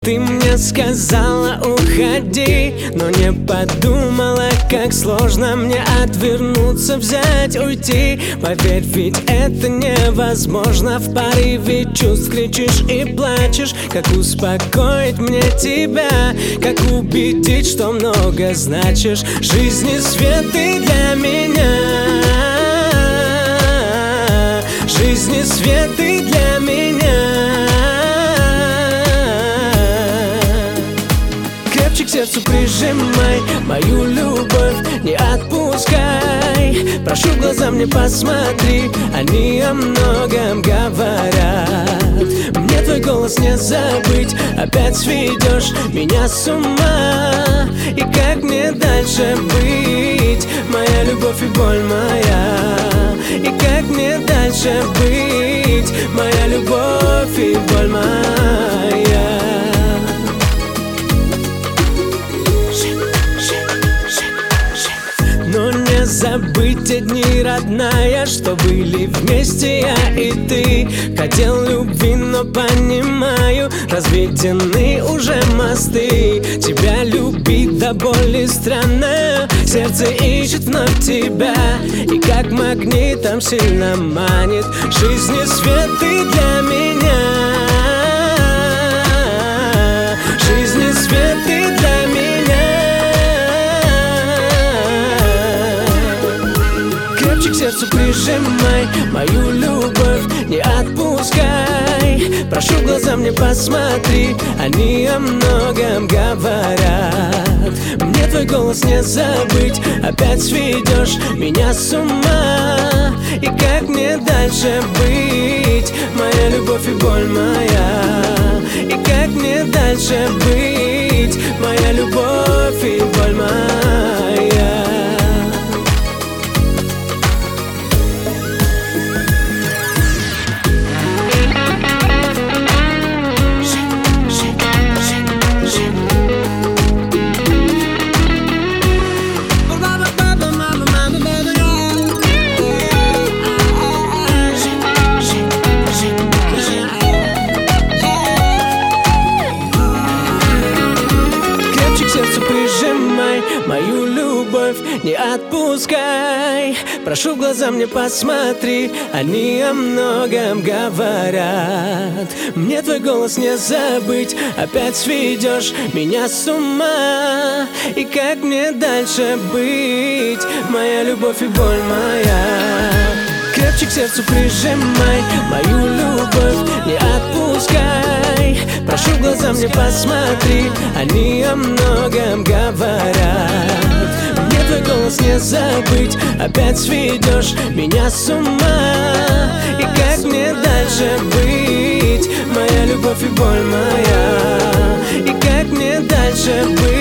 Ты мне сказала уходи, но не подумала, как сложно мне отвернуться, взять, уйти. Поверь, ведь это невозможно. В порыве чувств кричишь и плачешь. Как успокоить мне тебя, как убедить, что много значишь. Жизни свет ты для меня, жизни свет ты для меня. Крепче к сердцу прижимай мою любовь, не отпускай. Прошу, в глаза мне посмотри, они о многом говорят. Мне твой голос не забыть, опять сведешь меня с ума. И как мне дальше быть, моя любовь и боль моя? И как мне дальше быть, моя любовь и боль моя? Но не забыть те дни, родная, что были вместе я и ты. Хотел любви, но понимаю, разведены уже мосты. Тебя любить до боли странно, сердце ищет вновь тебя. И как магнитом сильно манит, жизни свет ты для меня, жизни свет ты для меня. К сердцу прижимай мою любовь, не отпускай. Прошу, в глаза мне посмотри, они о многом говорят. Мне твой голос не забыть, опять сведешь меня с ума. И как мне дальше быть, моя любовь и боль моя? И как мне дальше быть, моя любовь и боль моя? Мою любовь не отпускай. Прошу, в глаза мне посмотри, они о многом говорят. Мне твой голос не забыть, опять сведешь меня с ума. И как мне дальше быть, моя любовь и боль моя? Крепче к сердцу прижимай мою любовь, не отпускай. Прошу, в глаза мне посмотри, они о многом говорят. Мне твой голос не забыть, опять сведешь меня с ума. И как мне дальше быть, моя любовь и боль моя? И как мне дальше быть?